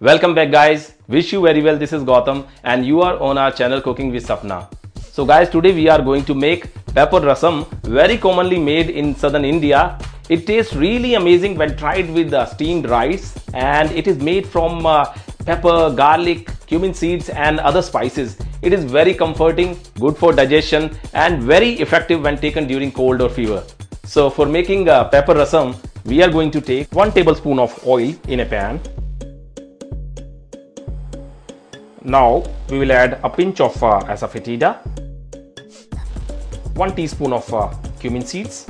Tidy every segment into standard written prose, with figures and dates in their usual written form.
Welcome back guys. Wish you very well. This is Gautam and you are on our channel Cooking with Sapna. So guys, today we are going to make pepper rasam, very commonly made in southern India. It tastes really amazing when tried with steamed rice, and it is made from pepper, garlic, cumin seeds and other spices. It is very comforting, good for digestion and very effective when taken during cold or fever. So for making pepper rasam, we are going to take 1 tablespoon of oil in a pan. Now we will add a pinch of asafoetida, 1 teaspoon of cumin seeds,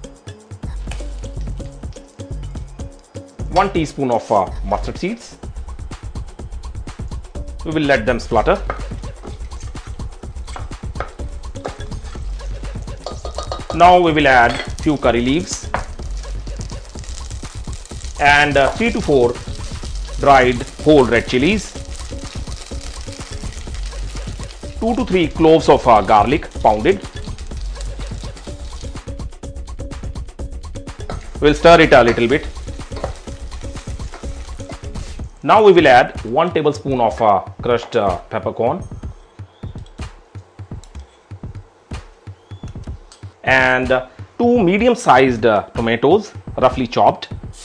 1 teaspoon of mustard seeds. We will let them splutter. Now we will add few curry leaves and 3 to 4 dried whole red chilies, 2 to 3 cloves of garlic pounded. We'll stir it a little bit. Now we will add 1 tablespoon of crushed peppercorn and 2 medium-sized tomatoes roughly chopped,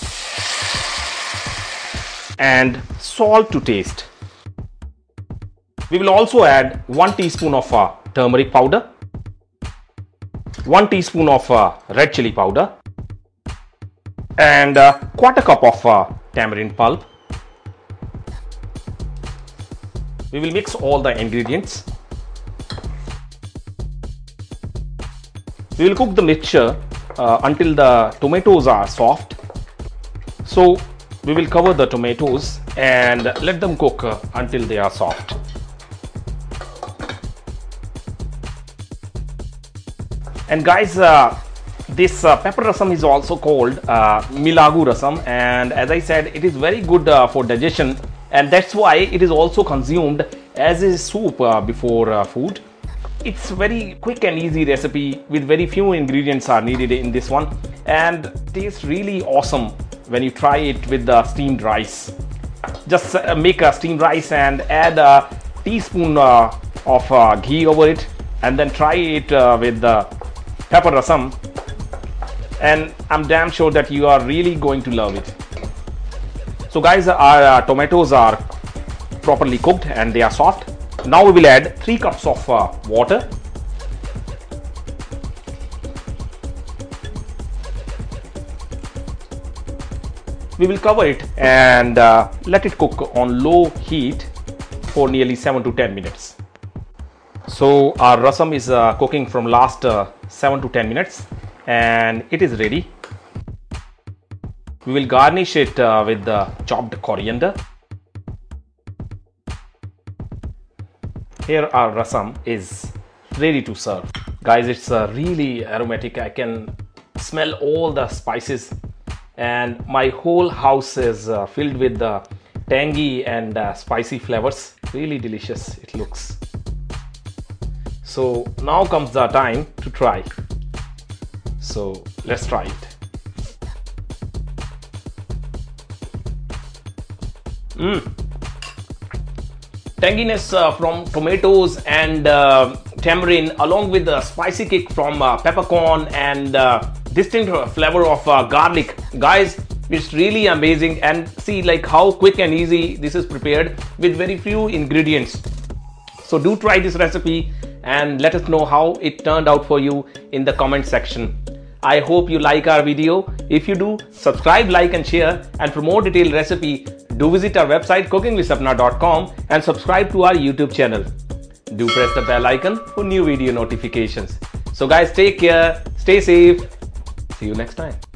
and salt to taste. We will also add 1 teaspoon of turmeric powder, 1 teaspoon of red chili powder and quarter cup of tamarind pulp. We will mix all the ingredients. We will cook the mixture until the tomatoes are soft. So we will cover the tomatoes and let them cook until they are soft. And guys, this pepper rasam is also called milagu rasam, and as I said, it is very good for digestion, and that's why it is also consumed as a soup before food. It's very quick and easy recipe with very few ingredients are needed in this one, and tastes really awesome when you try it with the steamed rice. Just make a steamed rice and add a teaspoon of ghee over it, and then try it with the pepper rasam, and I'm damn sure that you are really going to love it. So guys, our tomatoes are properly cooked and they are soft. Now we will add 3 cups of water. We will cover it and let it cook on low heat for nearly 7 to 10 minutes. So our rasam is cooking from last 7 to 10 minutes and it is ready. We will garnish it with the chopped coriander. Here our rasam is ready to serve. Guys, it's really aromatic. I can smell all the spices and my whole house is filled with the tangy and spicy flavors. Really delicious it looks. So now comes the time to try. So let's try it. Tanginess from tomatoes and tamarind, along with the spicy kick from peppercorn and distinct flavor of garlic. Guys, it's really amazing, and see like how quick and easy this is prepared with very few ingredients. So do try this recipe and let us know how it turned out for you in the comment section. I hope you like our video. If you do, subscribe, like and share, and for more detailed recipe, do visit our website cookingwithsapna.com and subscribe to our YouTube channel. Do press the bell icon for new video notifications. So guys, take care, stay safe, see you next time.